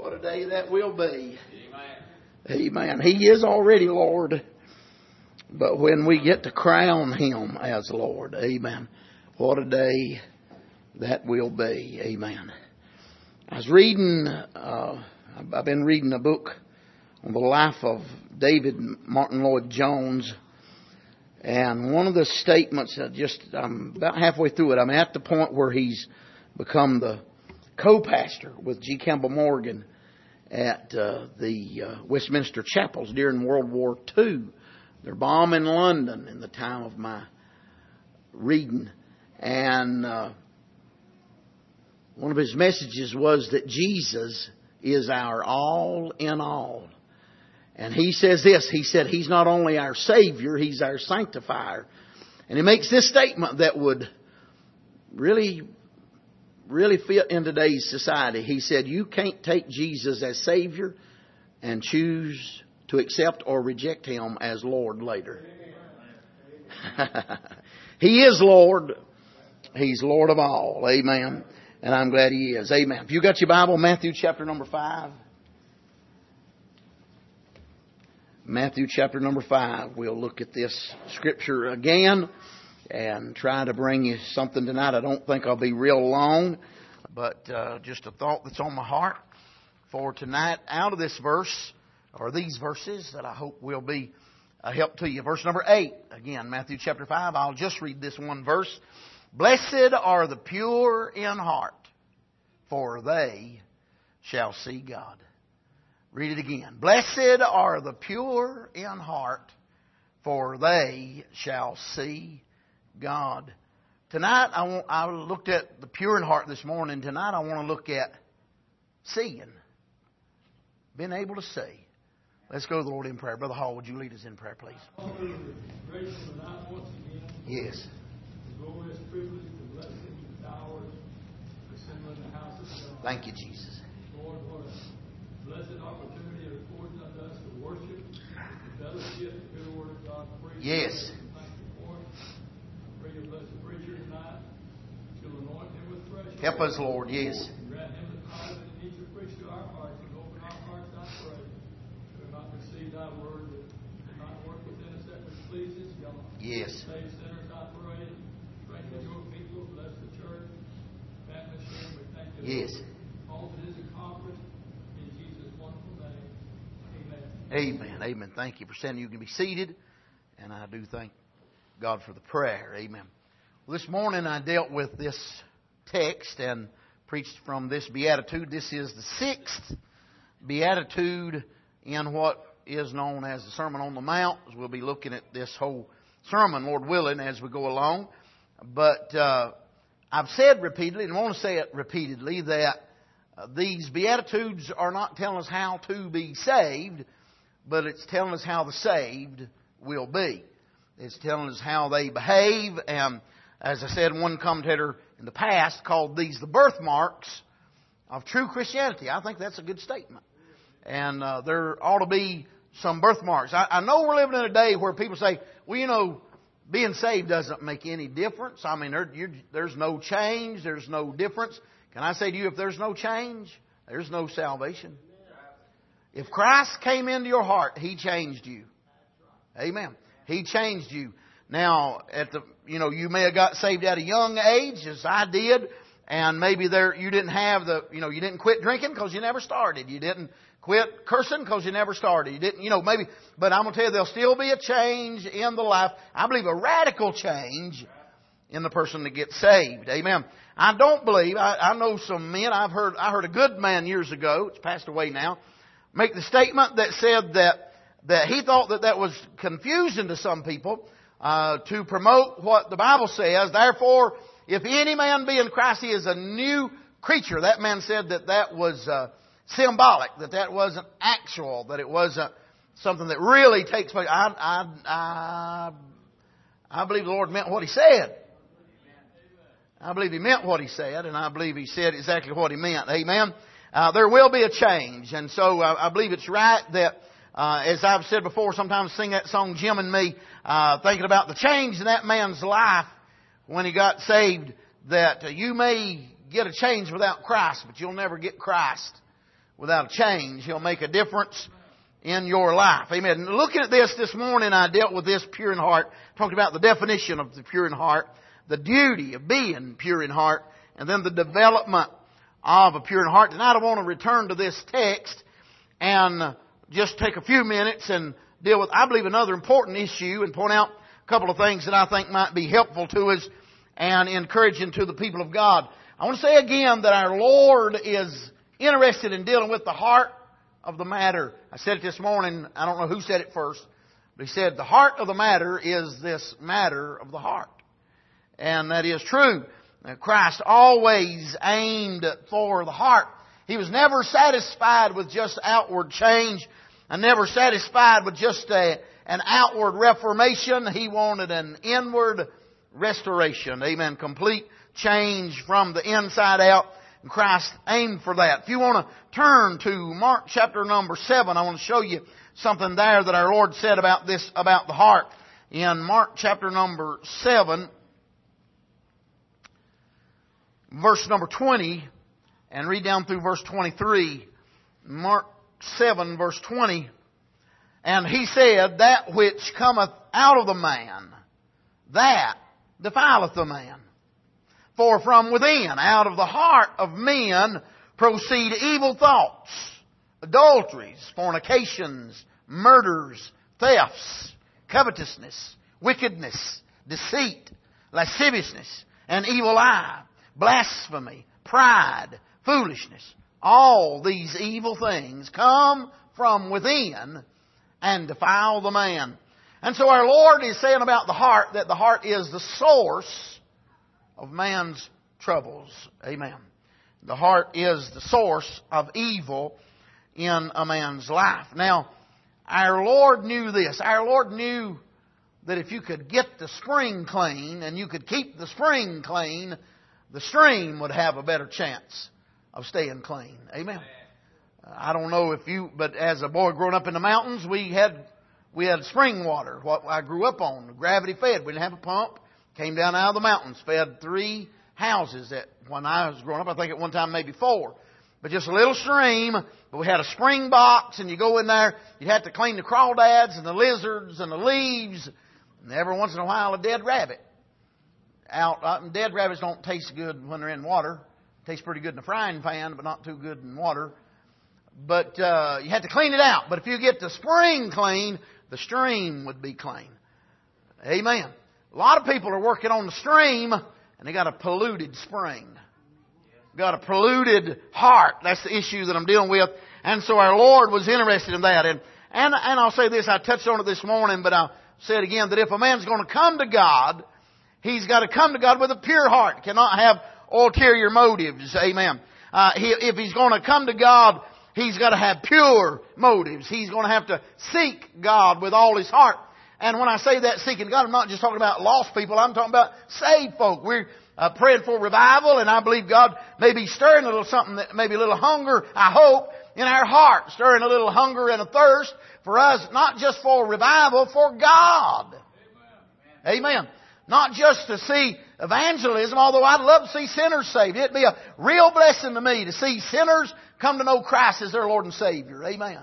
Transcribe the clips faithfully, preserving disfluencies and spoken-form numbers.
What a day that will be. Amen. Amen. He is already Lord. But when we get to crown Him as Lord, amen, what a day that will be. Amen. I was reading, uh, I've been reading a book on the life of David Martin Lloyd Jones. And one of the statements, uh, just I'm about halfway through it. I'm at the point where he's become the co-pastor with G. Campbell Morgan at uh, the uh, Westminster Chapels during World War Two. They're bombing London in the time of my reading. And uh, one of his messages was that Jesus is our all in all. And he says this, he said He's not only our Savior, He's our sanctifier. And he makes this statement that would really, really fit in today's society. He said, you can't take Jesus as Savior and choose to accept or reject Him as Lord later. He is Lord. He's Lord of all. Amen. And I'm glad He is. Amen. If you got your Bible, Matthew chapter number five. Matthew chapter number five. We'll look at this scripture again and try to bring you something tonight. I don't think I'll be real long, but uh, just a thought that's on my heart for tonight out of this verse, or these verses, that I hope will be a help to you. Verse number eight. Again, Matthew chapter five. I'll just read this one verse. Blessed are the pure in heart, for they shall see God. Read it again. Blessed are the pure in heart, for they shall see God. Tonight, I, want, I looked at the pure in heart this morning. Tonight, I want to look at seeing. Being able to see. Let's go to the Lord in prayer. Brother Hall, would you lead us in prayer, please? Yes. Thank you, Jesus. Lord, what a blessed opportunity it affords unto us to worship, to fellowship, to hear the Word of God preached. Yes. Thank you for it. I pray you bless the preacher tonight. You'll anoint him with fresh oil. Help us, Lord. Yes. Grant him the power that he needs to preach to our hearts and open our hearts, I pray. We will not receive thy word that will not work within us that which pleases God. Yes. Save sinners, I pray. Strengthen your people. Bless the church. Atmosphere. We thank you. Yes. All that is accomplished in Jesus' wonderful name. Amen. Amen. Amen. Thank you for sending. You can be seated. And I do thank God for the prayer. Amen. Well, this morning I dealt with this text and preached from this beatitude. This is the sixth beatitude in what is known as the Sermon on the Mount. We'll be looking at this whole sermon, Lord willing, as we go along. But uh, I've said repeatedly, and I want to say it repeatedly, that uh, these beatitudes are not telling us how to be saved, but it's telling us how the saved will be. It's telling us how they behave, and as I said, one commentator in the past called these the birthmarks of true Christianity. I think that's a good statement. And uh, there ought to be some birthmarks. I, I know we're living in a day where people say, well, you know, being saved doesn't make any difference. I mean, there, you're, there's no change. There's no difference. Can I say to you, if there's no change, there's no salvation. If Christ came into your heart, He changed you. Amen. He changed you. Now, at the you know, you may have got saved at a young age, as I did, and maybe there you didn't have the you know you didn't quit drinking because you never started. You didn't quit cursing because you never started. You didn't, you know, maybe. But I'm going to tell you, there'll still be a change in the life. I believe a radical change in the person that gets saved. Amen. I don't believe. I, I know some men. I've heard. I heard a good man years ago. It's passed away now. Make the statement that said that that he thought that that was confusing to some people uh, to promote what the Bible says. Therefore, if any man be in Christ, he is a new creature. That man said that that was uh, symbolic, that that wasn't actual, that it wasn't something that really takes place. I, I, I, I believe the Lord meant what He said. I believe He meant what He said, and I believe He said exactly what He meant. Amen. Uh, there will be a change, and so uh, I believe it's right that, uh, as I've said before, sometimes sing that song, Jim and Me, uh, thinking about the change in that man's life when he got saved, that uh, you may get a change without Christ, but you'll never get Christ without a change. He'll make a difference in your life. Amen. Looking at this this morning, I dealt with this pure in heart. Talked about the definition of the pure in heart, the duty of being pure in heart, and then the development of a pure in heart. Tonight I want to return to this text and just take a few minutes and deal with, I believe, another important issue and point out a couple of things that I think might be helpful to us and encouraging to the people of God. I want to say again that our Lord is interested in dealing with the heart of the matter. I said it this morning. I don't know who said it first, but he said the heart of the matter is this matter of the heart. And that is true. Christ always aimed for the heart. He was never satisfied with just outward change and never satisfied with just a, an outward reformation. He wanted an inward restoration. Amen. Complete change from the inside out. And Christ aimed for that. If you want to turn to Mark chapter number seven, I want to show you something there that our Lord said about this, about the heart. In Mark chapter number seven, verse number twenty, and read down through verse twenty-three. Mark seven, verse twenty. And he said, that which cometh out of the man, that defileth the man. For from within, out of the heart of men, proceed evil thoughts, adulteries, fornications, murders, thefts, covetousness, wickedness, deceit, lasciviousness, an evil eye, blasphemy, pride, foolishness. All these evil things come from within and defile the man. And so our Lord is saying about the heart that the heart is the source of man's troubles. Amen. The heart is the source of evil in a man's life. Now, our Lord knew this. Our Lord knew that if you could get the spring clean and you could keep the spring clean, the stream would have a better chance of staying clean. Amen. I don't know if you, but as a boy growing up in the mountains, we had we had spring water, what I grew up on, gravity fed. We didn't have a pump. Came down out of the mountains, fed three houses at, when I was growing up. I think at one time maybe four. But just a little stream. But we had a spring box, and you go in there, you have to clean the crawdads and the lizards and the leaves, and every once in a while a dead rabbit. Out, uh, dead rabbits don't taste good when they're in water. Tastes pretty good in a frying pan, but not too good in water. But uh, you have to clean it out. But if you get the spring clean, the stream would be clean. Amen. A lot of people are working on the stream, and they got a polluted spring. Got a polluted heart. That's the issue that I'm dealing with. And so our Lord was interested in that. And, and, and I'll say this, I touched on it this morning, but I'll say it again, that if a man's going to come to God, he's got to come to God with a pure heart. Cannot have ulterior motives. Amen. Uh, he, if he's going to come to God, he's got to have pure motives. He's going to have to seek God with all his heart. And when I say that, seeking God, I'm not just talking about lost people. I'm talking about saved folk. We're uh, praying for revival, and I believe God may be stirring a little something, that maybe a little hunger, I hope, in our heart. Stirring a little hunger and a thirst for us, not just for revival, for God. Amen. Amen. Not just to see evangelism, although I'd love to see sinners saved. It'd be a real blessing to me to see sinners come to know Christ as their Lord and Savior. Amen.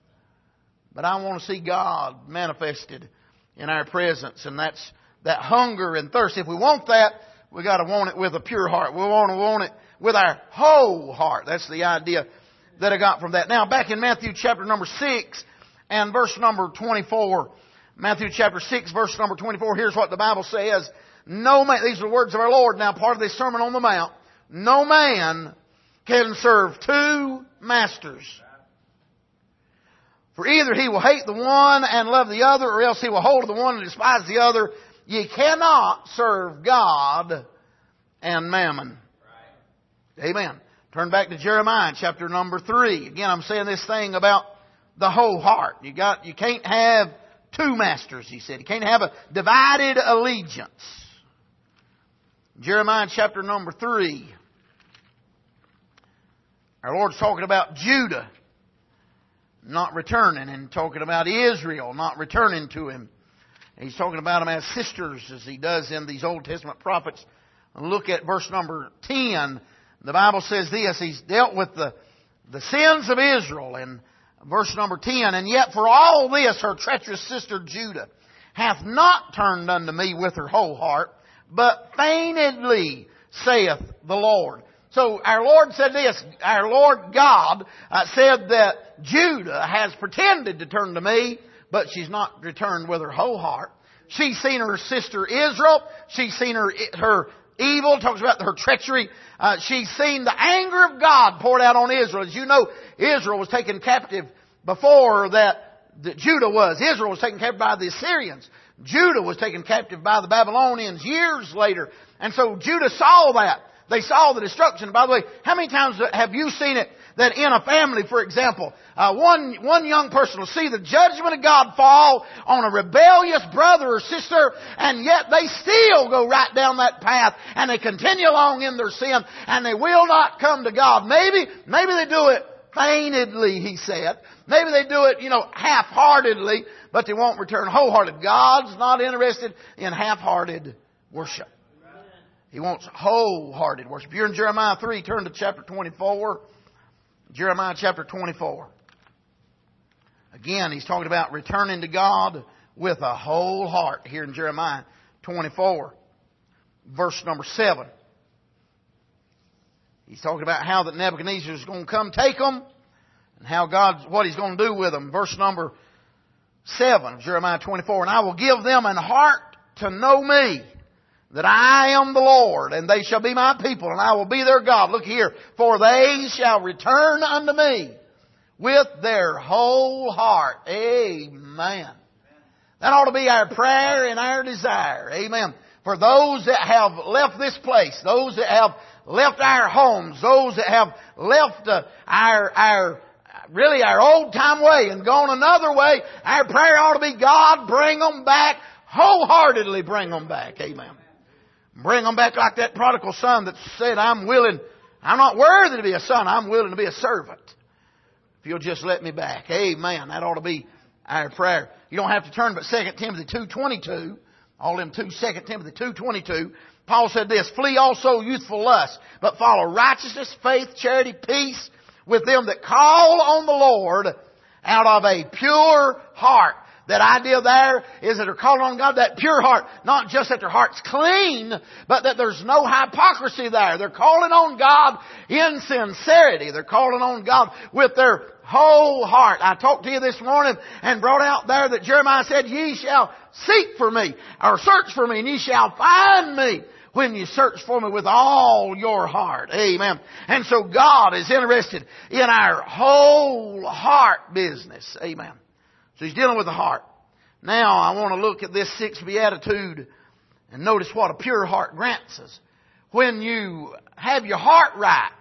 But I want to see God manifested in our presence, and that's that hunger and thirst. If we want that, we got to want it with a pure heart. We want to want it with our whole heart. That's the idea that I got from that. Now, back in Matthew chapter number six and verse number twenty-four. Matthew chapter six, verse number twenty-four. Here's what the Bible says. No man, these are the words of our Lord. Now, part of this Sermon on the Mount. No man can serve two masters. For either he will hate the one and love the other, or else he will hold to the one and despise the other. Ye cannot serve God and mammon. Right. Amen. Turn back to Jeremiah chapter number three. Again, I'm saying this thing about the whole heart. You got, you can't have two masters, he said. You can't have a divided allegiance. Jeremiah chapter number three. Our Lord's talking about Judah not returning, and talking about Israel not returning to Him. He's talking about them as sisters, as He does in these Old Testament prophets. And look at verse number ten. The Bible says this. He's dealt with the the sins of Israel. In verse number ten, and yet for all this her treacherous sister Judah hath not turned unto me with her whole heart, but feignedly, saith the Lord. So our Lord said this, our Lord God uh, said that Judah has pretended to turn to me, but she's not returned with her whole heart. She's seen her sister Israel. She's seen her her evil. Talks about her treachery. Uh, she's seen the anger of God poured out on Israel. As you know, Israel was taken captive before that, that Judah was. Israel was taken captive by the Assyrians. Judah was taken captive by the Babylonians years later. And so Judah saw that. They saw the destruction. By the way, how many times have you seen it that in a family, for example, uh, one one young person will see the judgment of God fall on a rebellious brother or sister, and yet they still go right down that path and they continue along in their sin, and they will not come to God. Maybe, maybe they do it feignedly, he said. Maybe they do it, you know, half-heartedly, but they won't return wholehearted. God's not interested in half-hearted worship. He wants wholehearted worship. You're in Jeremiah three. Turn to chapter twenty-four. Jeremiah chapter twenty-four. Again, he's talking about returning to God with a whole heart here in Jeremiah twenty-four. Verse number seven. He's talking about how that Nebuchadnezzar is going to come take them and how God, what He's going to do with them. Verse number seven of Jeremiah twenty-four. And I will give them an heart to know me, that I am the Lord, and they shall be my people, and I will be their God. Look here. For they shall return unto me with their whole heart. Amen. That ought to be our prayer and our desire. Amen. For those that have left this place, those that have left our homes, those that have left uh, our, our, really our old time way and gone another way, our prayer ought to be, God, bring them back, wholeheartedly bring them back. Amen. Bring them back like that prodigal son that said, I'm willing, I'm not worthy to be a son, I'm willing to be a servant. If you'll just let me back. Amen. That ought to be our prayer. You don't have to turn but Second Timothy two twenty-two. All them two, Second Timothy two twenty-two. Paul said this, flee also youthful lust, but follow righteousness, faith, charity, peace with them that call on the Lord out of a pure heart. That idea there is that they're calling on God, that pure heart. Not just that their heart's clean, but that there's no hypocrisy there. They're calling on God in sincerity. They're calling on God with their whole heart. I talked to you this morning and brought out there that Jeremiah said, ye shall seek for me, or search for me, and ye shall find me when you search for me with all your heart. Amen. And so God is interested in our whole heart business. Amen. So He's dealing with the heart. Now I want to look at this sixth beatitude and notice what a pure heart grants us. When you have your heart right,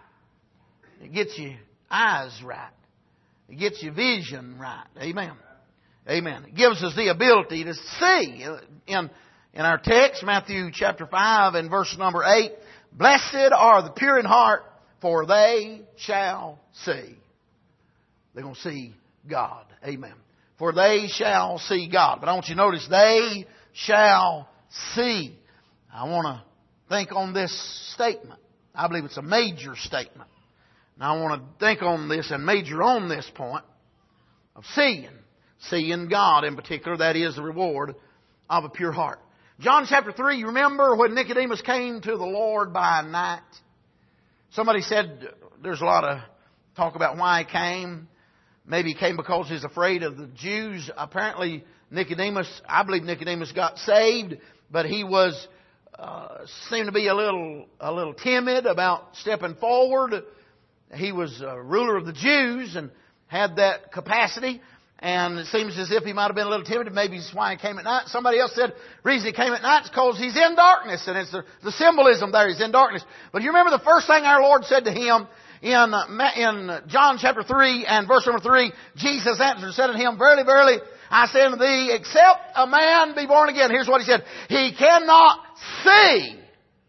it gets your eyes right. It gets your vision right. Amen. Amen. It gives us the ability to see. In, in our text, Matthew chapter five and verse number eight, blessed are the pure in heart, for they shall see. They're going to see God. Amen. For they shall see God. But I want you to notice, they shall see. I want to think on this statement. I believe it's a major statement. Now I want to think on this and major on this point of seeing. Seeing God in particular. That is the reward of a pure heart. John chapter three, you remember when Nicodemus came to the Lord by night? Somebody said there's a lot of talk about why he came. Maybe he came because he's afraid of the Jews. Apparently, Nicodemus, I believe Nicodemus got saved, but he was, uh, seemed to be a little, a little timid about stepping forward. He was a ruler of the Jews and had that capacity. And it seems as if he might have been a little timid. Maybe that's why he came at night. Somebody else said the reason he came at night is because he's in darkness. And it's the, the symbolism there. He's in darkness. But you remember the first thing our Lord said to him in, in John chapter three and verse number three. Jesus answered and said unto him, verily, verily, I say unto thee, except a man be born again. Here's what he said. He cannot see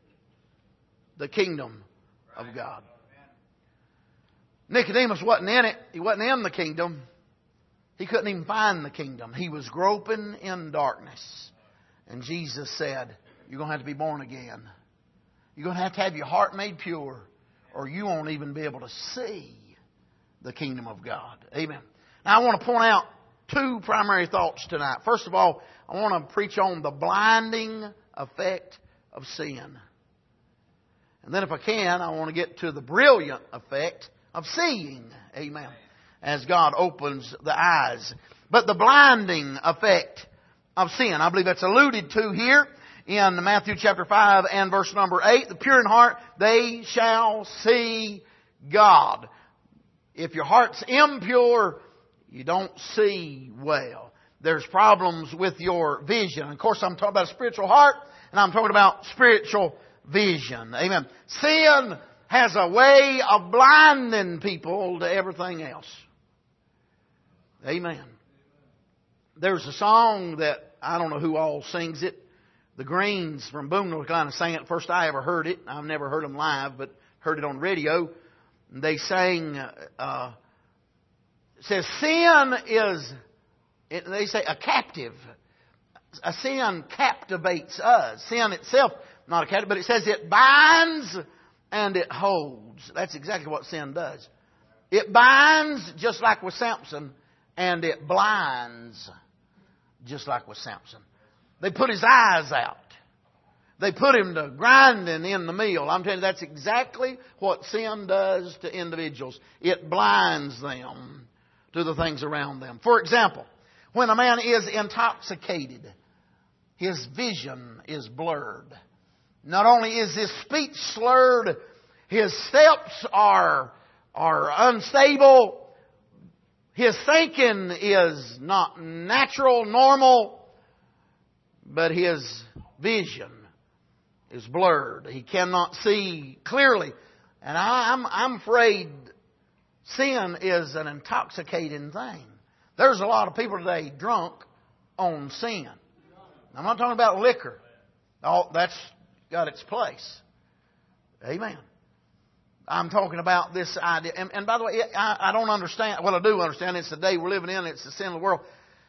the kingdom of God. Nicodemus wasn't in it. He wasn't in the kingdom. He couldn't even find the kingdom. He was groping in darkness. And Jesus said, you're going to have to be born again. You're going to have to have your heart made pure, or you won't even be able to see the kingdom of God. Amen. Now I want to point out two primary thoughts tonight. First of all, I want to preach on the blinding effect of sin. And then if I can, I want to get to the brilliant effect of seeing. Amen. As God opens the eyes. But the blinding effect of sin, I believe that's alluded to here in Matthew chapter five and verse number eight. The pure in heart, they shall see God. If your heart's impure, you don't see well. There's problems with your vision. Of course, I'm talking about a spiritual heart, and I'm talking about spiritual vision. Amen. Sin has a way of blinding people to everything else. Amen. There's a song that, I don't know who all sings it. The Greens from Boone, North Carolina sang it. First I ever heard it. I've never heard them live, but heard it on radio. They sang, uh, it says, sin is, it, they say, a captive. A sin captivates us. Sin itself, not a captive, but it says it binds and it holds. That's exactly what sin does. It binds, just like with Samson, and it blinds, just like with Samson. They put his eyes out. They put him to grinding in the mill. I'm telling you, that's exactly what sin does to individuals. It blinds them to the things around them. For example, when a man is intoxicated, his vision is blurred. Not only is his speech slurred, his steps are, are unstable. His thinking is not natural, normal, but his vision is blurred. He cannot see clearly. And I, I'm, I'm afraid sin is an intoxicating thing. There's a lot of people today drunk on sin. I'm not talking about liquor. Oh, that's got its place. Amen. I'm talking about this idea. And, and by the way, I, I don't understand. Well, I do understand. It's the day we're living in. It's the sin of the world.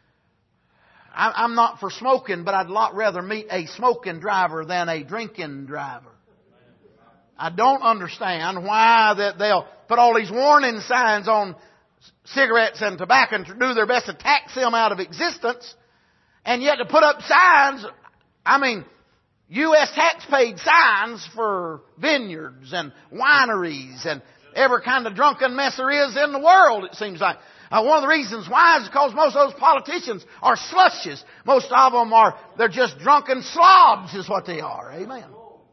I, I'm not for smoking, but I'd a lot rather meet a smoking driver than a drinking driver. I don't understand why that they'll put all these warning signs on cigarettes and tobacco and do their best to tax them out of existence. And yet to put up signs, I mean, U S tax-paid signs for vineyards and wineries and every kind of drunken mess there is in the world, it seems like. Uh, one of the reasons why is because most of those politicians are slushes. Most of them are, they're just drunken slobs is what they are. Amen.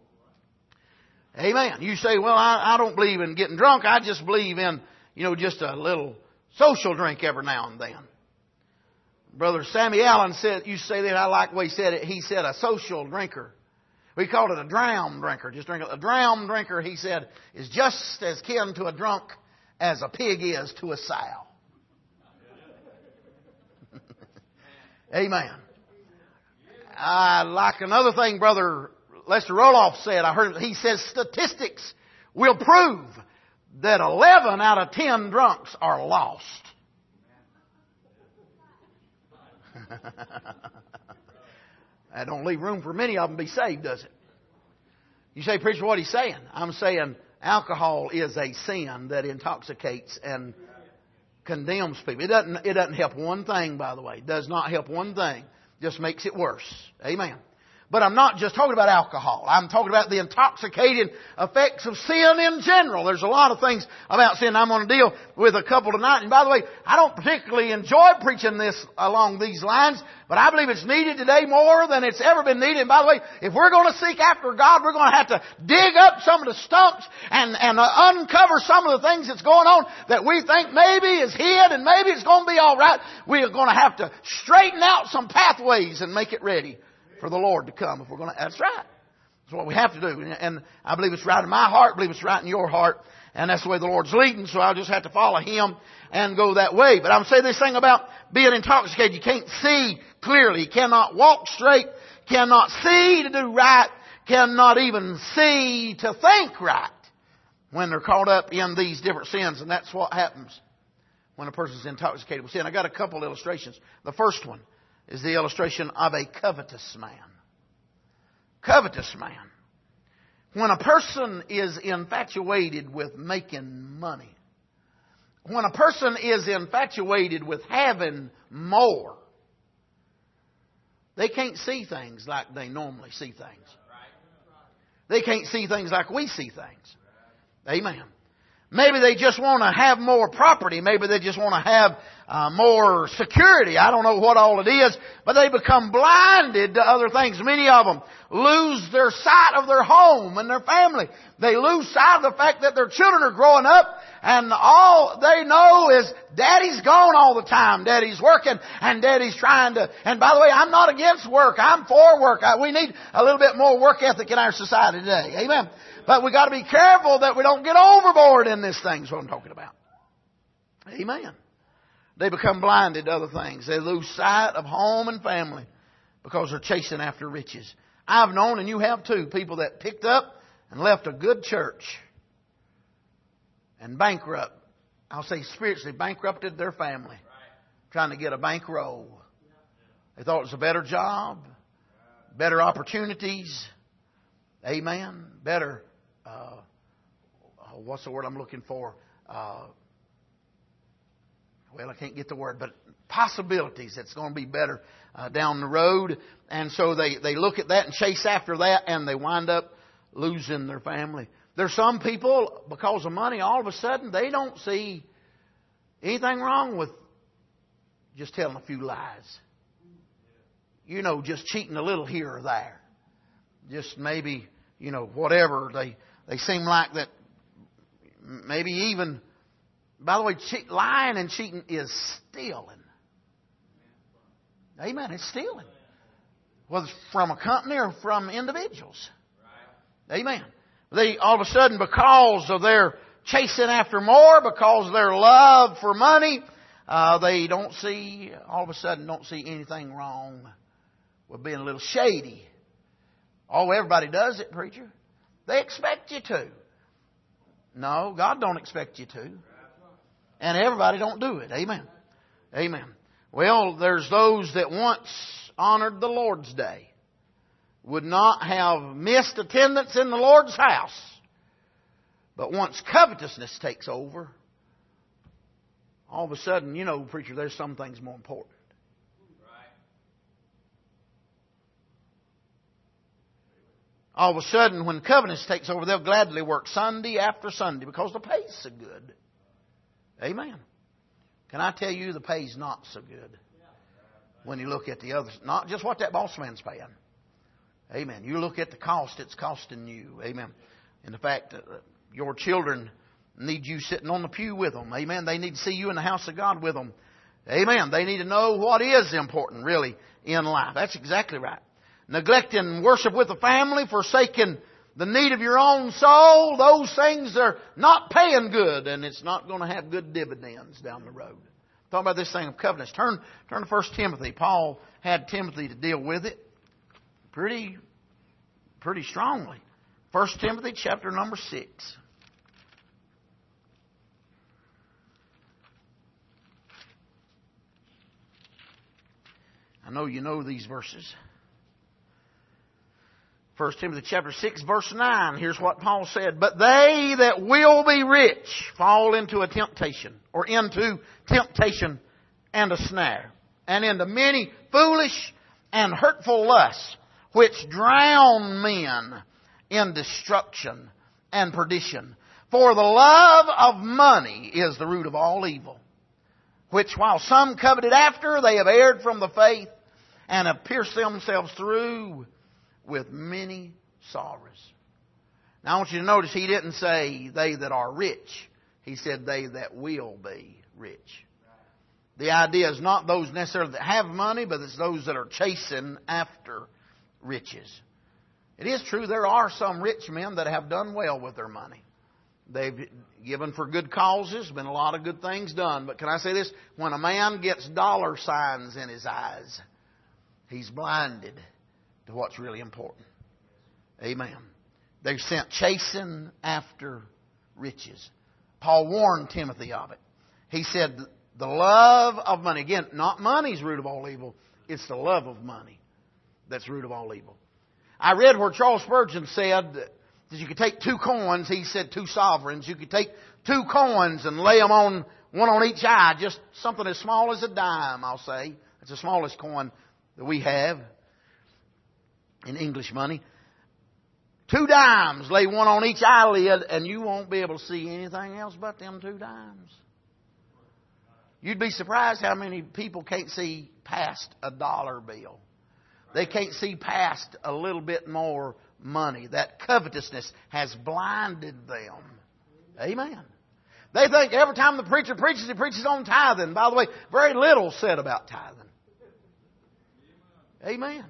Amen. You say, well, I, I don't believe in getting drunk. I just believe in, you know, just a little social drink every now and then. Brother Sammy Allen said, you say that, I like the way he said it. He said a social drinker. We called it a drown drinker. Just drink it. A drown drinker, he said, is just as kin to a drunk as a pig is to a sow. Amen. I like another thing Brother Lester Roloff said. I heard he says statistics will prove that eleven out of ten drunks are lost. That don't leave room for many of them to be saved, does it? You say, preacher, what he's saying? I'm saying alcohol is a sin that intoxicates and condemns people. It doesn't, it doesn't help one thing, by the way. It does not help one thing. It just makes it worse. Amen. But I'm not just talking about alcohol. I'm talking about the intoxicating effects of sin in general. There's a lot of things about sin. I'm going to deal with a couple tonight. And by the way, I don't particularly enjoy preaching this along these lines, but I believe it's needed today more than it's ever been needed. And by the way, if we're going to seek after God, we're going to have to dig up some of the stumps and, and uh, uncover some of the things that's going on that we think maybe is hid and maybe it's going to be all right. We are going to have to straighten out some pathways and make it ready for the Lord to come. If we're going to, that's right. That's what we have to do. And I believe it's right in my heart. I believe it's right in your heart. And that's the way the Lord's leading. So I'll just have to follow Him and go that way. But I'm saying this thing about being intoxicated. You can't see clearly. You cannot walk straight. Cannot see to do right. Cannot even see to think right when they're caught up in these different sins. And that's what happens when a person's intoxicated with sin. I got a couple illustrations. The first one is the illustration of a covetous man. Covetous man. When a person is infatuated with making money, when a person is infatuated with having more, they can't see things like they normally see things. They can't see things like we see things. Amen. Maybe they just want to have more property. Maybe they just want to have uh, more security. I don't know what all it is. But they become blinded to other things. Many of them lose their sight of their home and their family. They lose sight of the fact that their children are growing up. And all they know is Daddy's gone all the time. Daddy's working and Daddy's trying to... And by the way, I'm not against work. I'm for work. I, we need a little bit more work ethic in our society today. Amen. But we got to be careful that we don't get overboard in this thing, is what I'm talking about. Amen. They become blinded to other things. They lose sight of home and family because they're chasing after riches. I've known, and you have too, people that picked up and left a good church and bankrupt. I'll say spiritually bankrupted their family, trying to get a bankroll. They thought it was a better job, better opportunities. Amen. Better, uh, what's the word I'm looking for? Uh, well, I can't get the word, but possibilities. It's going to be better uh, down the road. And so they, they look at that and chase after that, and they wind up losing their family. There's some people, because of money, all of a sudden, they don't see anything wrong with just telling a few lies. You know, just cheating a little here or there. Just maybe, you know, whatever. They they seem like that maybe even, by the way, che- lying and cheating is stealing. Amen. It's stealing. Whether it's from a company or from individuals. Amen. They, all of a sudden, because of their chasing after more, because of their love for money, uh, they don't see, all of a sudden, don't see anything wrong with being a little shady. Oh, everybody does it, preacher. They expect you to. No, God don't expect you to. And everybody don't do it. Amen. Amen. Well, there's those that once honored the Lord's Day, would not have missed attendance in the Lord's house. But once covetousness takes over, all of a sudden, you know, preacher, there's some things more important. All of a sudden, when covetousness takes over, they'll gladly work Sunday after Sunday because the pay's so good. Amen. Can I tell you, the pay's not so good when you look at the others. Not just what that boss man's paying. Amen. You look at the cost it's costing you. Amen. And the fact that your children need you sitting on the pew with them. Amen. They need to see you in the house of God with them. Amen. They need to know what is important, really, in life. That's exactly right. Neglecting worship with the family, forsaking the need of your own soul, those things are not paying good, and it's not going to have good dividends down the road. Talking about this thing of covenants. Turn, turn to First Timothy. Paul had Timothy to deal with it pretty, pretty strongly. First Timothy chapter number six. I know you know these verses. First Timothy chapter six verse nine. Here's what Paul said. But they that will be rich fall into a temptation, or into temptation and a snare, and into many foolish and hurtful lusts, which drown men in destruction and perdition. For the love of money is the root of all evil, which while some coveted after, they have erred from the faith, and have pierced themselves through with many sorrows. Now I want you to notice he didn't say they that are rich. He said they that will be rich. The idea is not those necessarily that have money, but it's those that are chasing after riches. It is true there are some rich men that have done well with their money. They've given for good causes, been a lot of good things done. But can I say this? When a man gets dollar signs in his eyes, he's blinded to what's really important. Amen. They're sent chasing after riches. Paul warned Timothy of it. He said the love of money, again, not money's root of all evil, it's the love of money that's root of all evil. I read where Charles Spurgeon said that you could take two coins, he said two sovereigns, you could take two coins and lay them on one on each eye, just something as small as a dime, I'll say. It's the smallest coin that we have in English money. Two dimes, lay one on each eyelid, and you won't be able to see anything else but them two dimes. You'd be surprised how many people can't see past a dollar bill. They can't see past a little bit more money. That covetousness has blinded them. Amen. They think every time the preacher preaches, he preaches on tithing. By the way, very little said about tithing. Amen.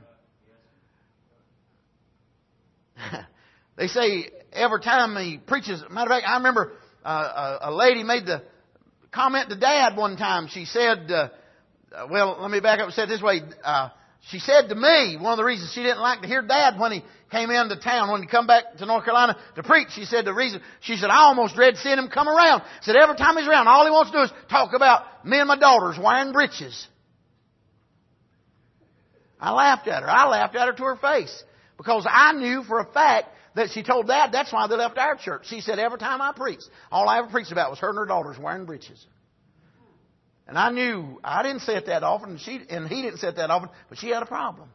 They say every time he preaches. Matter of fact, I remember uh, a, a lady made the comment to Dad one time. She said, uh, well, let me back up and say it this way. Uh, she said to me, one of the reasons she didn't like to hear Dad when he came into town, when he come back to North Carolina to preach, she said the reason, she said, I almost dread seeing him come around. Said every time he's around, all he wants to do is talk about me and my daughters wearing breeches. I laughed at her. I laughed at her to her face because I knew for a fact that she told Dad that's why they left our church. She said every time I preached, all I ever preached about was her and her daughters wearing breeches. And I knew, I didn't say it that often, and, she, and he didn't say it that often, but she had a problem.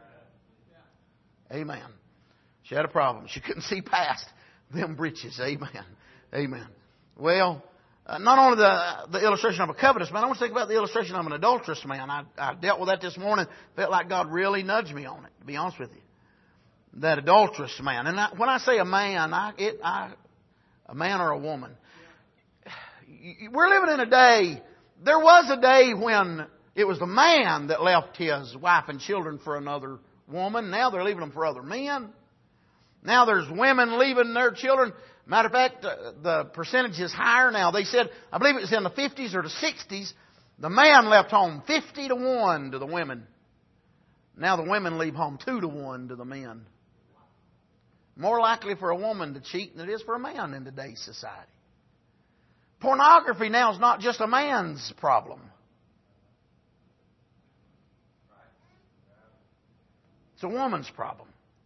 Amen. She had a problem. She couldn't see past them breeches. Amen. Amen. Well, uh, not only the, the illustration of a covetous man, I want to think about the illustration of an adulterous man. I, I dealt with that this morning. Felt like God really nudged me on it, to be honest with you. That adulterous man. And I, when I say a man, I, it, I, a man or a woman. We're living in a day, there was a day when it was the man that left his wife and children for another woman. Now they're leaving them for other men. Now there's women leaving their children. Matter of fact, the, the percentage is higher now. They said, I believe it was in the fifties or the sixties, the man left home fifty to one to the women. Now the women leave home two to one to the men. More likely for a woman to cheat than it is for a man in today's society. Pornography now is not just a man's problem. It's a woman's problem.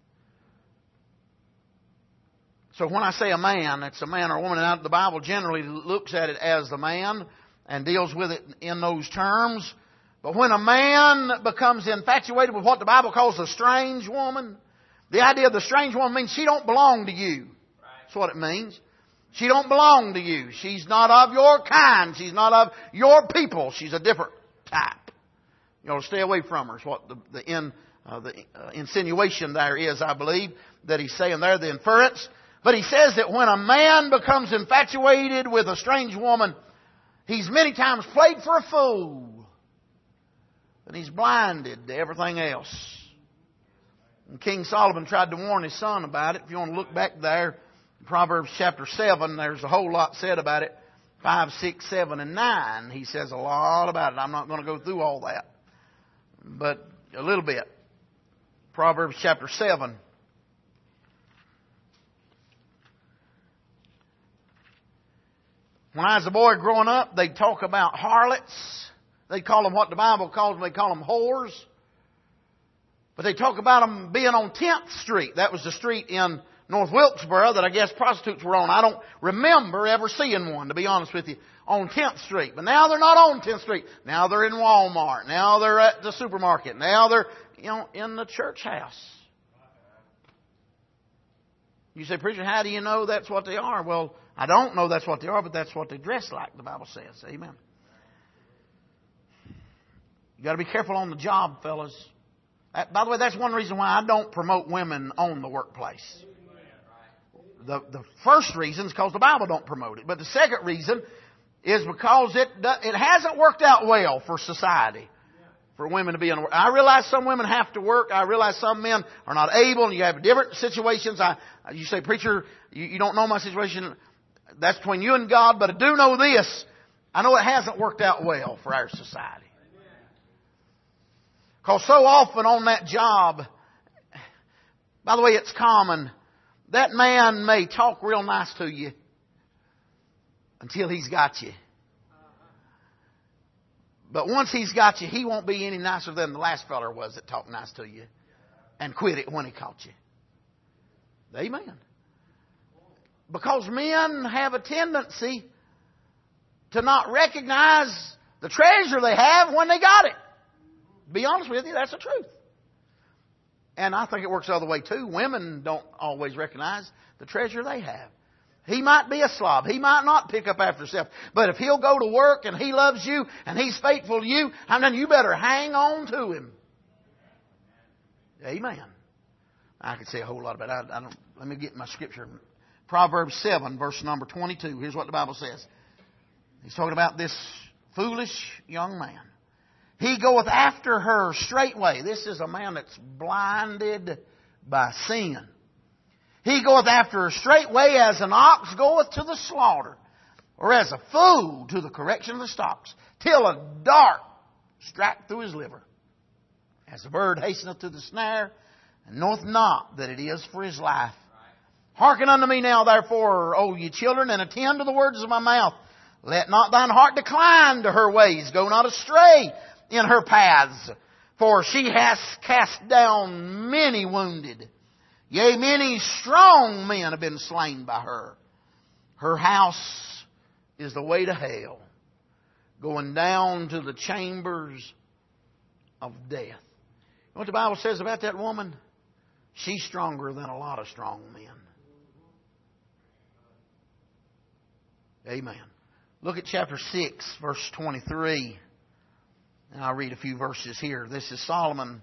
So when I say a man, it's a man or a woman. And the Bible generally looks at it as the man and deals with it in those terms. But when a man becomes infatuated with what the Bible calls a strange woman, the idea of the strange woman means she don't belong to you. That's what it means. She don't belong to you. She's not of your kind. She's not of your people. She's a different type. You ought to stay away from her. Is what the, the, in, uh, the uh, insinuation there is, I believe, that he's saying there, the inference. But he says that when a man becomes infatuated with a strange woman, he's many times played for a fool. And he's blinded to everything else. And King Solomon tried to warn his son about it. If you want to look back there, Proverbs chapter seven, there's a whole lot said about it. five, six, seven, and nine. He says a lot about it. I'm not going to go through all that. But a little bit. Proverbs chapter seven. When I was a boy growing up, they'd talk about harlots. They'd call them what the Bible calls them. They call them whores. But they talk about them being on tenth Street. That was the street in North Wilkesboro that I guess prostitutes were on. I don't remember ever seeing one, to be honest with you, on tenth Street. But now they're not on tenth Street. Now they're in Walmart. Now they're at the supermarket. Now they're, you know, in the church house. You say, preacher, how do you know that's what they are? Well, I don't know that's what they are, but that's what they dress like, the Bible says. Amen. You got to be careful on the job, fellas. By the way, that's one reason why I don't promote women on the workplace. The, the first reason is because the Bible don't promote it. But the second reason is because it it hasn't worked out well for society for women to be in work. I realize some women have to work. I realize some men are not able, and you have different situations. I You say, preacher, you, you don't know my situation. That's between you and God, but I do know this. I know it hasn't worked out well for our society. Because so often on that job, by the way, it's common, that man may talk real nice to you until he's got you. But once he's got you, he won't be any nicer than the last feller was that talked nice to you and quit it when he caught you. Amen. because men have a tendency to not recognize the treasure they have when they got it. To be honest with you, that's the truth. And I think it works the other way too. Women don't always recognize the treasure they have. He might be a slob. He might not pick up after himself. But if he'll go to work and he loves you and he's faithful to you, I mean, you better hang on to him. Amen. I could say a whole lot about it. I, I don't, let me get my scripture. Proverbs seven, verse number twenty-two. Here's what the Bible says. He's talking about this foolish young man. He goeth after her straightway. This is a man that's blinded by sin. He goeth after her straightway as an ox goeth to the slaughter, or as a fool to the correction of the stocks, till a dart strike through his liver. As a bird hasteneth to the snare, and knoweth not that it is for his life. Hearken unto me now, therefore, O ye children, and attend to the words of my mouth. Let not thine heart decline to her ways. Go not astray in her paths. For she hath cast down many wounded. Yea, many strong men have been slain by her. Her house is the way to hell, going down to the chambers of death. You know what the Bible says about that woman? She's stronger than a lot of strong men. Amen. Look at chapter six, verse twenty-three. And I'll read a few verses here. This is Solomon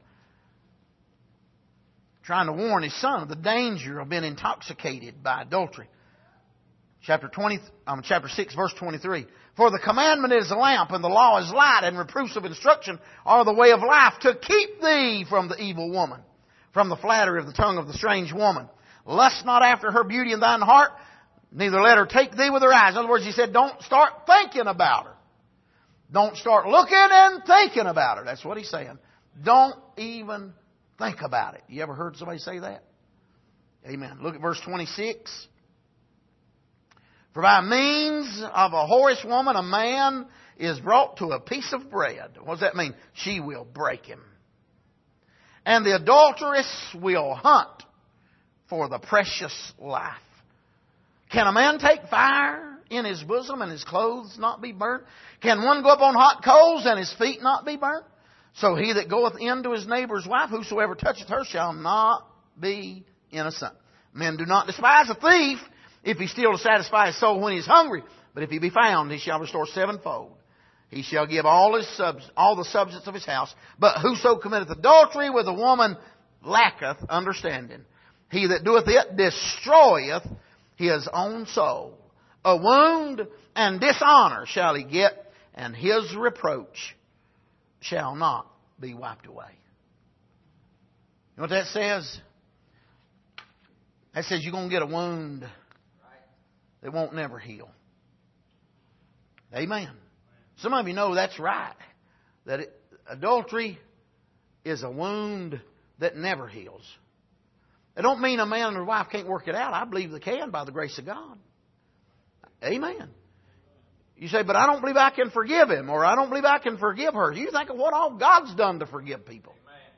trying to warn his son of the danger of being intoxicated by adultery. Chapter twenty, um, chapter six, verse twenty-three. For the commandment is a lamp, and the law is light, and reproofs of instruction are the way of life, to keep thee from the evil woman, from the flattery of the tongue of the strange woman. Lust not after her beauty in thine heart, neither let her take thee with her eyes. In other words, he said, don't start thinking about her. Don't start looking and thinking about her. That's what he's saying. Don't even think about it. You ever heard somebody say that? Amen. Look at verse twenty-six. For by means of a whorish woman, a man is brought to a piece of bread. What does that mean? She will break him. And the adulteress will hunt for the precious life. Can a man take fire in his bosom and his clothes not be burnt? Can one go up on hot coals and his feet not be burnt? So he that goeth in to his neighbour's wife, whosoever toucheth her, shall not be innocent. Men, do not despise a thief if he steal to satisfy his soul when he is hungry. But if he be found, he shall restore sevenfold. He shall give all his subs, all the substance of his house. But whoso committeth adultery with a woman lacketh understanding. He that doeth it destroyeth his own soul. A wound and dishonor shall he get, and his reproach shall not be wiped away. You know what that says? That says you're going to get a wound that won't never heal. Amen. Some of you know that's right. That it, adultery is a wound that never heals. It don't mean a man and his wife can't work it out. I believe they can by the grace of God. Amen. You say, but I don't believe I can forgive him, or I don't believe I can forgive her. You think of what all God's done to forgive people.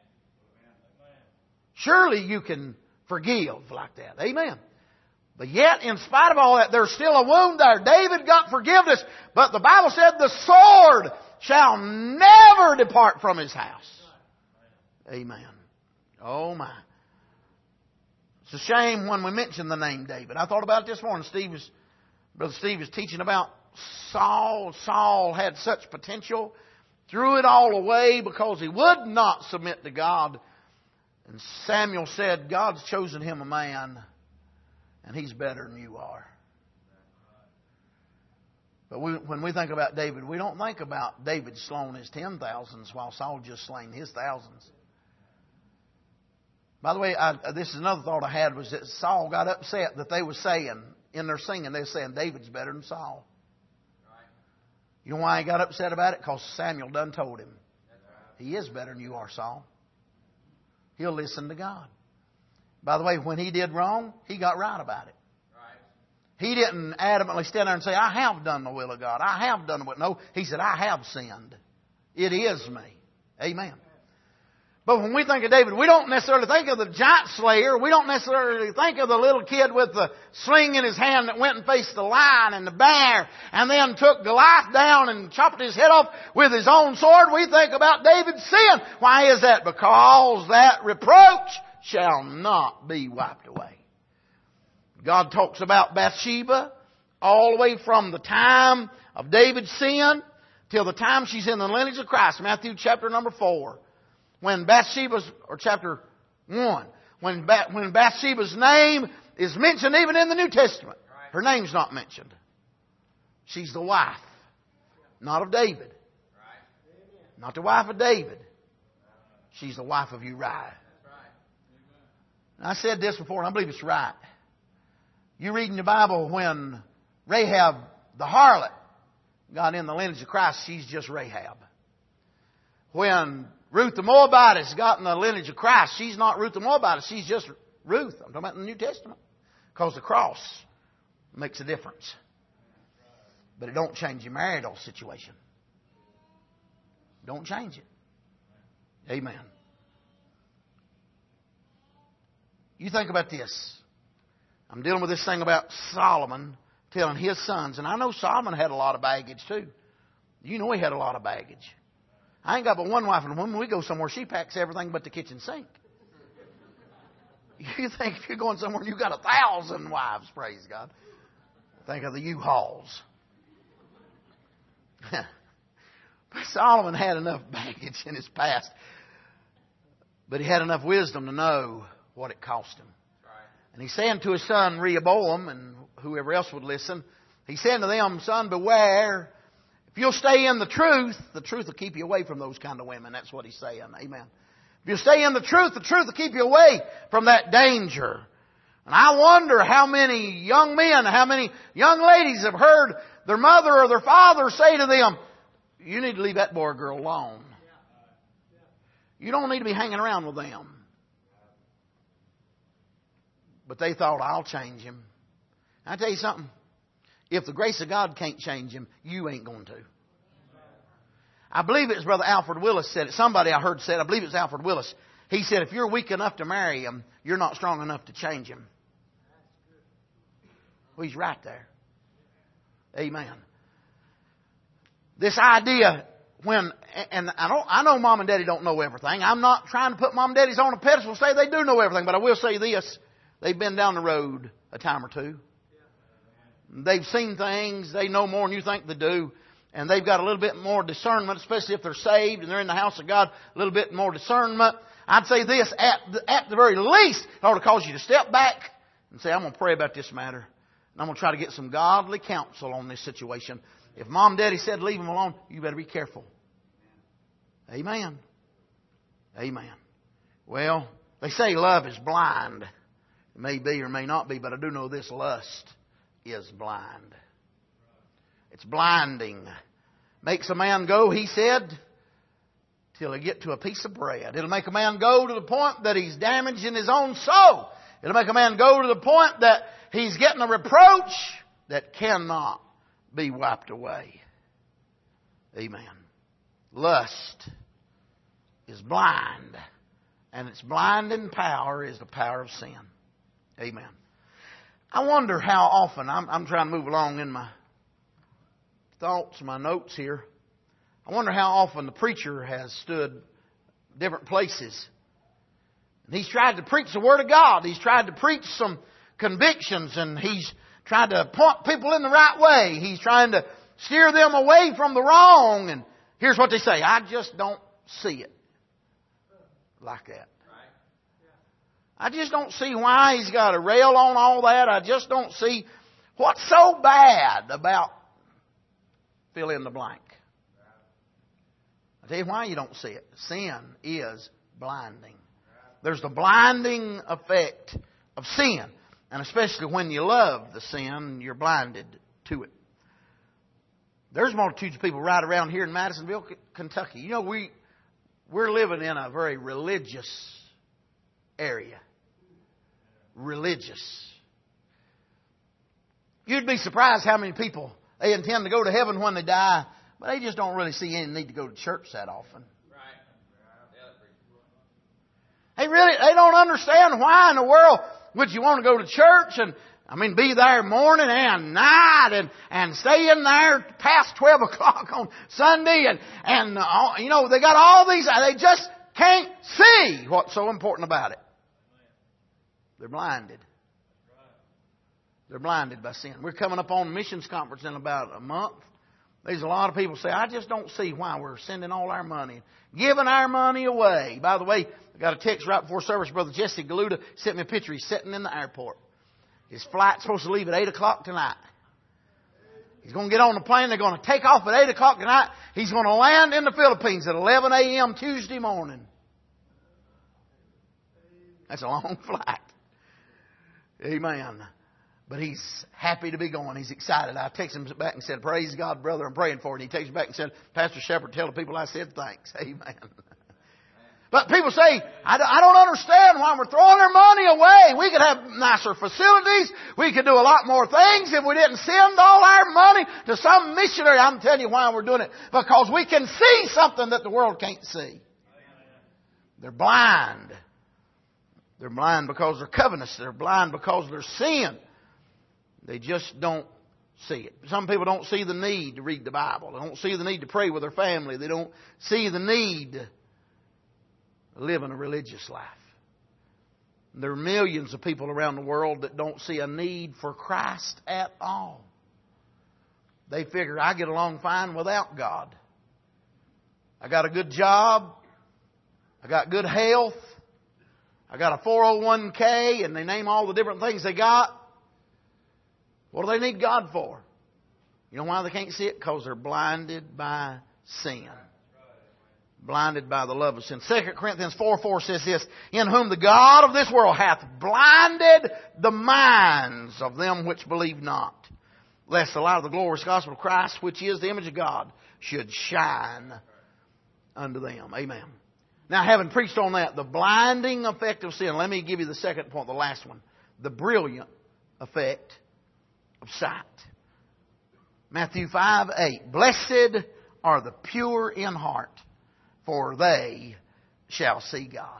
Surely you can forgive like that. Amen. But yet, in spite of all that, there's still a wound there. David got forgiveness, but the Bible said the sword shall never depart from his house. Amen. Oh my. It's a shame when we mention the name David. I thought about it this morning. Steve was, Brother Steve was teaching about Saul. Saul had such potential, threw it all away because he would not submit to God. And Samuel said, God's chosen him a man, and he's better than you are. But we, when we think about David, we don't think about David slaying his ten thousands while Saul just slain his thousands. By the way, I, this is another thought I had, was that Saul got upset that they were saying, in their singing, they were saying David's better than Saul. You know why he got upset about it? Because Samuel done told him. He is better than you are, Saul. He'll listen to God. By the way, when he did wrong, he got right about it. He didn't adamantly stand there and say, I have done the will of God. I have done the will. No, he said, I have sinned. It is me. Amen. But when we think of David, we don't necessarily think of the giant slayer. We don't necessarily think of the little kid with the sling in his hand that went and faced the lion and the bear and then took Goliath down and chopped his head off with his own sword. We think about David's sin. Why is that? Because that reproach shall not be wiped away. God talks about Bathsheba all the way from the time of David's sin till the time she's in the lineage of Christ. Matthew chapter number four. When Bathsheba's, or chapter one, when, ba- when Bathsheba's name is mentioned even in the New Testament, her name's not mentioned. She's the wife, not of David. Not the wife of David. She's the wife of Uriah. Now, I said this before, and I believe it's right. You read in the Bible when Rahab, the harlot, got in the lineage of Christ, she's just Rahab. When Ruth the Moabitess got in the lineage of Christ, she's not Ruth the Moabitess, she's just Ruth. I'm talking about in the New Testament. Because the cross makes a difference. But it don't change your marital situation. Don't change it. Amen. You think about this. I'm dealing with this thing about Solomon telling his sons, and I know Solomon had a lot of baggage too. You know he had a lot of baggage. I ain't got but one wife, and when we go somewhere, she packs everything but the kitchen sink. You think if you're going somewhere and you've got a thousand wives, praise God. Think of the U-Hauls. But Solomon had enough baggage in his past. But he had enough wisdom to know what it cost him. And he's saying to his son Rehoboam and whoever else would listen, he's saying to them, son, beware. If you'll stay in the truth, the truth will keep you away from those kind of women. That's what he's saying. Amen. If you stay in the truth, the truth will keep you away from that danger. And I wonder how many young men, how many young ladies have heard their mother or their father say to them, you need to leave that boy or girl alone. You don't need to be hanging around with them. But they thought, I'll change him. I tell you something. If the grace of God can't change him, you ain't going to. I believe it was Brother Alfred Willis said it. Somebody I heard said, I believe it was Alfred Willis. He said, if you're weak enough to marry him, you're not strong enough to change him. Well, he's right there. Amen. This idea when, and I don't, I know Mom and Daddy don't know everything. I'm not trying to put Mom and Daddy's on a pedestal and say they do know everything, but I will say this. They've been down the road a time or two. They've seen things. They know more than you think they do. And they've got a little bit more discernment, especially if they're saved and they're in the house of God, a little bit more discernment. I'd say this, at the, at the very least, it ought to cause you to step back and say, I'm going to pray about this matter. And I'm going to try to get some godly counsel on this situation. If Mom and Daddy said leave him alone, you better be careful. Amen. Amen. Well, they say love is blind. It may be or may not be, but I do know this, lust is blind. It's blinding. Makes a man go, he said, till he get to a piece of bread. It'll make a man go to the point that he's damaging his own soul. It'll make a man go to the point that he's getting a reproach that cannot be wiped away. Amen. Lust is blind. And its blinding power is the power of sin. Amen. I wonder how often, I'm, I'm trying to move along in my thoughts, my notes here. I wonder how often the preacher has stood different places. And he's tried to preach the Word of God. He's tried to preach some convictions, and he's tried to point people in the right way. He's trying to steer them away from the wrong. And here's what they say, I just don't see it like that. I just don't see why he's got to rail on all that. I just don't see what's so bad about fill in the blank. I'll tell you why you don't see it. Sin is blinding. There's the blinding effect of sin. And especially when you love the sin, you're blinded to it. There's multitudes of people right around here in Madisonville, Kentucky. You know, we, we're living in a very religious area. Religious. You'd be surprised how many people, they intend to go to heaven when they die, but they just don't really see any need to go to church that often. They really, they don't understand why in the world would you want to go to church and, I mean, be there morning and night and, and stay in there past twelve o'clock on Sunday and, and, uh, you know, they got all these, they just can't see what's so important about it. They're blinded. They're blinded by sin. We're coming up on a missions conference in about a month. There's a lot of people say, I just don't see why we're sending all our money, giving our money away. By the way, I got a text right before service. Brother Jesse Galuda sent me a picture. He's sitting in the airport. His flight's supposed to leave at eight o'clock tonight. He's going to get on the plane. They're going to take off at eight o'clock tonight. He's going to land in the Philippines at eleven a.m. Tuesday morning. That's a long flight. Amen. But he's happy to be going. He's excited. I texted him back and said, praise God, brother, I'm praying for it. And he texted back and said, Pastor Shepherd, tell the people I said thanks. Amen. But people say, I don't understand why we're throwing our money away. We could have nicer facilities. We could do a lot more things if we didn't send all our money to some missionary. I'm telling you why we're doing it. Because we can see something that the world can't see. They're blind. They're blind because they're covetous. They're blind because they're sin. They just don't see it. Some people don't see the need to read the Bible. They don't see the need to pray with their family. They don't see the need to live in a religious life. There are millions of people around the world that don't see a need for Christ at all. They figure, I get along fine without God. I got a good job. I got good health. I got a four oh one k, and they name all the different things they got. What do they need God for? You know why they can't see it? Because they're blinded by sin. Blinded by the love of sin. Second Corinthians four four says this, in whom the God of this world hath blinded the minds of them which believe not, lest the light of the glorious gospel of Christ, which is the image of God, should shine unto them. Amen. Now, having preached on that, the blinding effect of sin, let me give you the second point, the last one. The brilliant effect of sight. Matthew five eight. Blessed are the pure in heart, for they shall see God.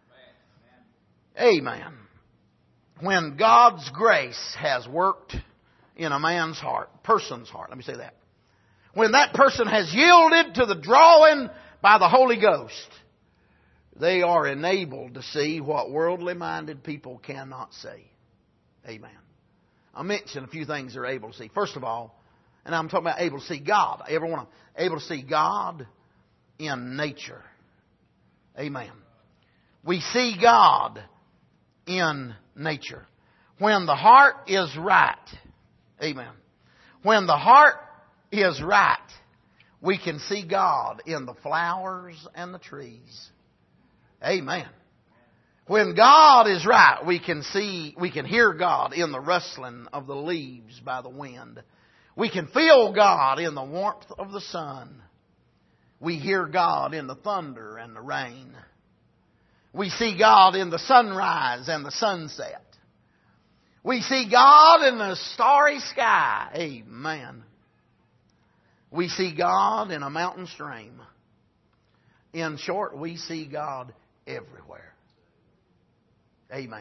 Amen. When God's grace has worked in a man's heart, person's heart, let me say that. When that person has yielded to the drawing by the Holy Ghost, they are enabled to see what worldly minded people cannot see. Amen. I'll mention a few things they're able to see. First of all, and I'm talking about able to see God. Everyone able to see God in nature. Amen. We see God in nature. When the heart is right. Amen. When the heart is right, we can see God in the flowers and the trees. Amen. When God is right, we can see, we can hear God in the rustling of the leaves by the wind. We can feel God in the warmth of the sun. We hear God in the thunder and the rain. We see God in the sunrise and the sunset. We see God in the starry sky. Amen. We see God in a mountain stream. In short, we see God everywhere. Amen.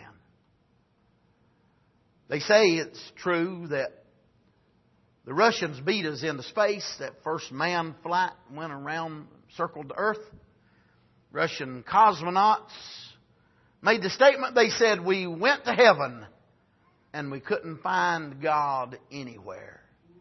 They say it's true that the Russians beat us into space. That first manned flight went around, circled the Earth. Russian cosmonauts made the statement, they said, we went to heaven and we couldn't find God anywhere.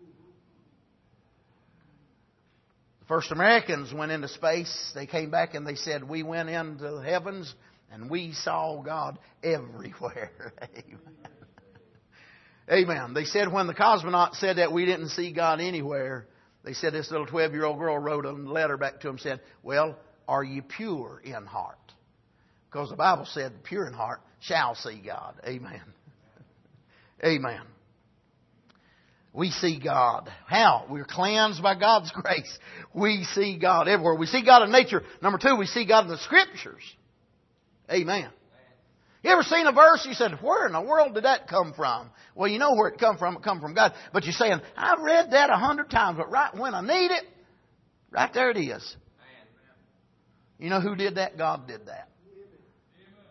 The first Americans went into space. They came back and they said, we went into the heavens and we saw God everywhere. Amen. Amen. They said when the cosmonauts said that we didn't see God anywhere, they said this little twelve-year-old girl wrote a letter back to him and said, well, are you pure in heart? Because the Bible said the pure in heart shall see God. Amen. Amen. We see God. How? We're cleansed by God's grace. We see God everywhere. We see God in nature. Number two, we see God in the Scriptures. Amen. You ever seen a verse you said, where in the world did that come from? Well, you know where it come from. It come from God. But you're saying, I've read that a hundred times, but right when I need it, right there it is. You know who did that? God did that.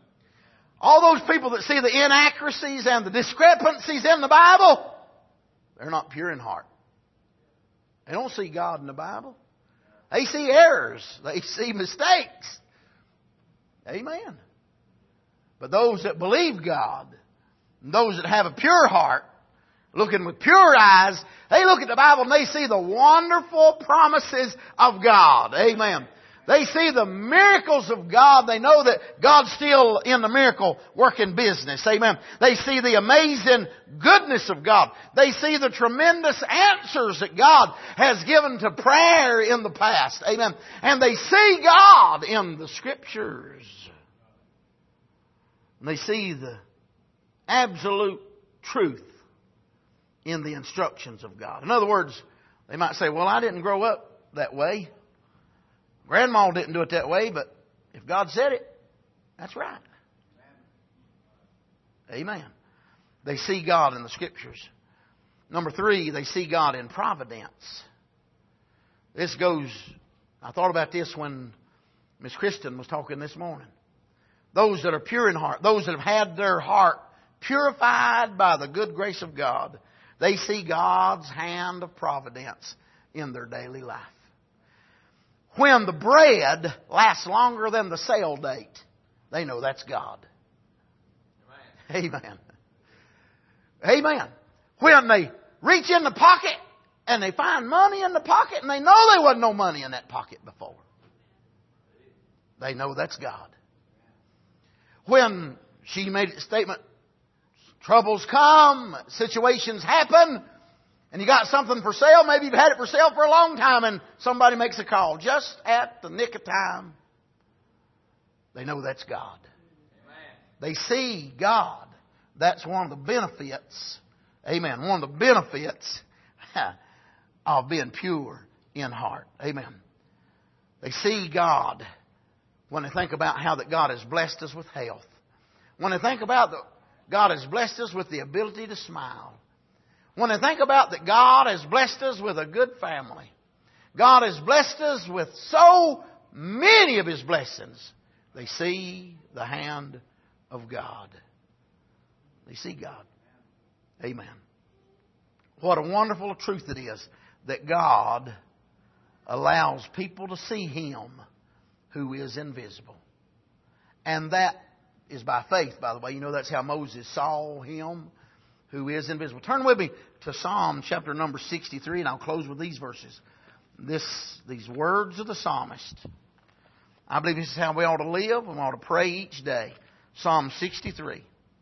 All those people that see the inaccuracies and the discrepancies in the Bible, they're not pure in heart. They don't see God in the Bible. They see errors. They see mistakes. Amen. But those that believe God, and those that have a pure heart, looking with pure eyes, they look at the Bible and they see the wonderful promises of God. Amen. They see the miracles of God. They know that God's still in the miracle working business. Amen. They see the amazing goodness of God. They see the tremendous answers that God has given to prayer in the past. Amen. And they see God in the Scriptures. And they see the absolute truth in the instructions of God. In other words, they might say, well, I didn't grow up that way. Grandma didn't do it that way, but if God said it, that's right. Amen. They see God in the Scriptures. Number three, they see God in providence. This goes, I thought about this when Miss Kristen was talking this morning. Those that are pure in heart, those that have had their heart purified by the good grace of God, they see God's hand of providence in their daily life. When the bread lasts longer than the sale date, they know that's God. Amen. Amen. Amen. When they reach in the pocket and they find money in the pocket and they know there wasn't no money in that pocket before, they know that's God. When she made a statement, troubles come, situations happen, and you got something for sale, maybe you've had it for sale for a long time, and somebody makes a call just at the nick of time. They know that's God. Amen. They see God. That's one of the benefits, amen, one of the benefits of being pure in heart. Amen. They see God when they think about how that God has blessed us with health. When they think about that God has blessed us with the ability to smile. When they think about that God has blessed us with a good family. God has blessed us with so many of His blessings. They see the hand of God. They see God. Amen. What a wonderful truth it is that God allows people to see Him who is invisible. And that is by faith, by the way. You know that's how Moses saw Him who is invisible. Turn with me to Psalm chapter number sixty-three, and I'll close with these verses. This, these words of the psalmist. I believe this is how we ought to live and we ought to pray each day. Psalm sixty-three.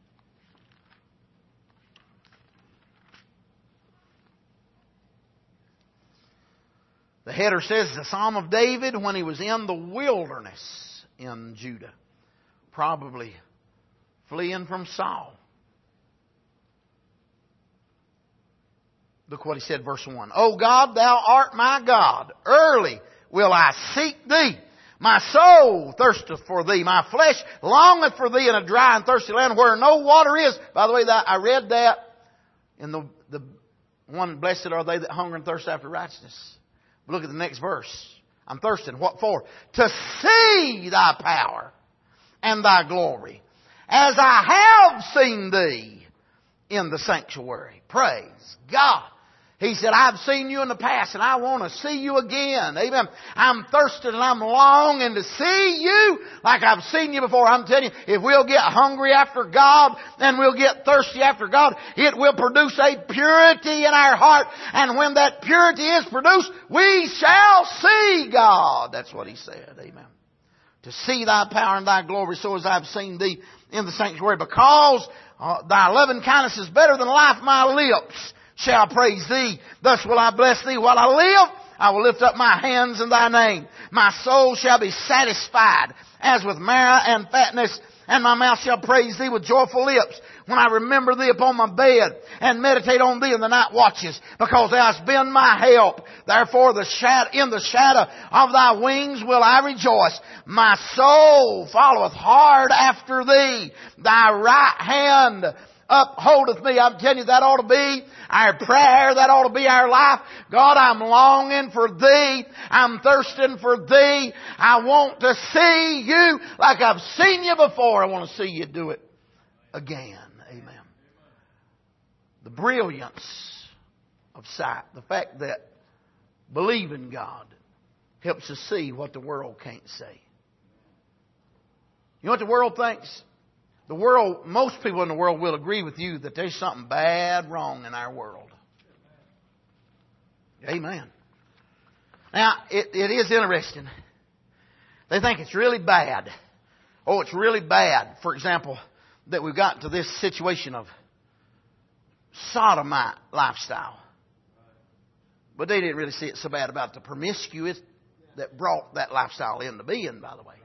The header says the Psalm of David when he was in the wilderness in Judah. Probably fleeing from Saul. Look what he said, verse one. O God, Thou art my God. Early will I seek Thee. My soul thirsteth for Thee. My flesh longeth for Thee in a dry and thirsty land where no water is. By the way, that I read that in the, the one, blessed are they that hunger and thirst after righteousness. But look at the next verse. I'm thirsting. What for? To see Thy power and Thy glory, as I have seen Thee in the sanctuary. Praise God. He said, I've seen you in the past and I want to see you again. Amen. I'm thirsting and I'm longing to see you like I've seen you before. I'm telling you, if we'll get hungry after God and we'll get thirsty after God, it will produce a purity in our heart. And when that purity is produced, we shall see God. That's what He said. Amen. To see Thy power and Thy glory, so as I've seen Thee in the sanctuary. Because uh, Thy loving kindness is better than life, my lips shall praise Thee. Thus will I bless Thee while I live. I will lift up my hands in Thy name. My soul shall be satisfied as with marrow and fatness, and my mouth shall praise Thee with joyful lips. When I remember Thee upon my bed and meditate on Thee in the night watches, because Thou hast been my help. Therefore the shadow, in the shadow of Thy wings will I rejoice. My soul followeth hard after Thee. Thy right hand upholdeth me. I'm telling you, that ought to be our prayer. That ought to be our life. God, I'm longing for Thee. I'm thirsting for Thee. I want to see You like I've seen You before. I want to see You do it again. Amen. The brilliance of sight. The fact that believing God helps us see what the world can't see. You know what the world thinks? The world, most people in the world will agree with you that there's something bad wrong in our world. Amen. Now, it, it is interesting. They think it's really bad. Oh, it's really bad, for example, that we've gotten to this situation of sodomite lifestyle. But they didn't really see it so bad about the promiscuity that brought that lifestyle into being, by the way.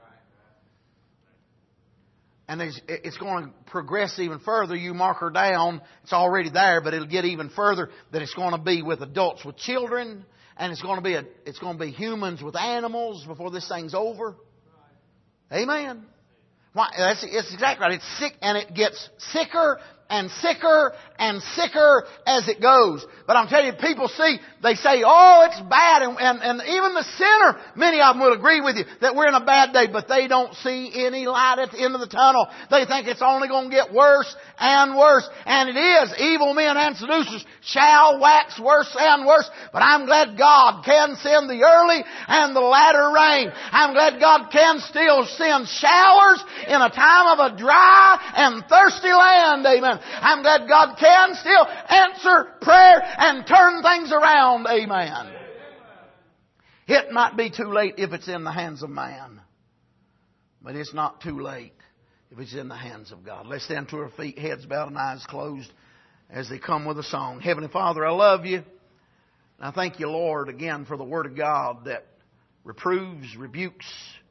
And it's going to progress even further. You mark her down. It's already there, but it'll get even further that it's going to be with adults with children. And it's going to be a, it's going to be humans with animals before this thing's over. Amen. Why? That's, it's exactly right. It's sick, and it gets sicker and sicker and sicker as it goes. But I'm telling you, people see, they say, oh, it's bad. And, and, and even the sinner, many of them will agree with you that we're in a bad day, but they don't see any light at the end of the tunnel. They think it's only going to get worse and worse. And it is. Evil men and seducers shall wax worse and worse. But I'm glad God can send the early and the latter rain. I'm glad God can still send showers in a time of a dry and thirsty land. Amen. I'm glad God can still answer prayer and turn things around. Amen. It might be too late if it's in the hands of man. But it's not too late if it's in the hands of God. Let's stand to our feet, heads bowed and eyes closed as they come with a song. Heavenly Father, I love You. And I thank You, Lord, again for the Word of God that reproves, rebukes,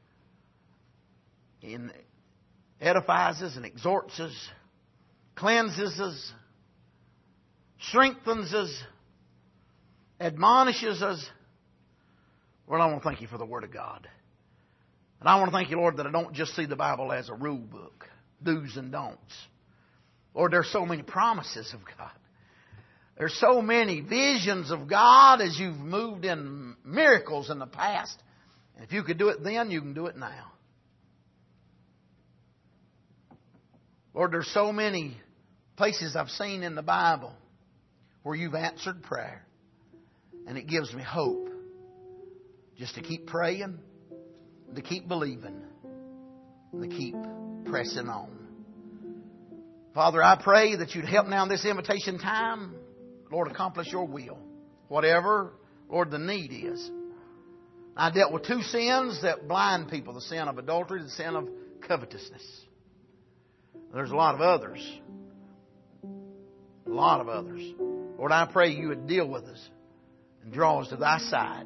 and edifies us and exhorts us, cleanses us, strengthens us, admonishes us. Lord, I want to thank You for the Word of God. And I want to thank You, Lord, that I don't just see the Bible as a rule book, do's and don'ts. Lord, there's so many promises of God. There's so many visions of God as You've moved in miracles in the past. And if You could do it then, You can do it now. Lord, there's so many places I've seen in the Bible where You've answered prayer. And it gives me hope just to keep praying, to keep believing, and to keep pressing on. Father, I pray that You'd help now in this invitation time, Lord, accomplish Your will. Whatever, Lord, the need is. I dealt with two sins that blind people, the sin of adultery, the sin of covetousness. There's a lot of others. A lot of others. Lord, I pray You would deal with us and draw us to Thy side.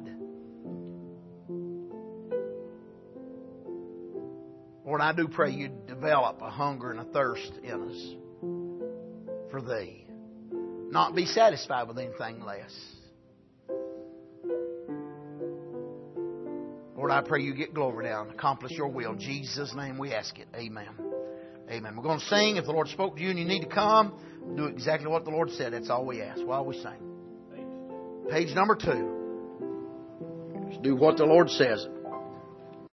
Lord, I do pray You'd develop a hunger and a thirst in us for Thee. Not be satisfied with anything less. Lord, I pray You get glory now and accomplish Your will. In Jesus' name we ask it. Amen. Amen. We're going to sing. If the Lord spoke to you and you need to come, do exactly what the Lord said. That's all we ask while we sing. Page number two. Just do what the Lord says.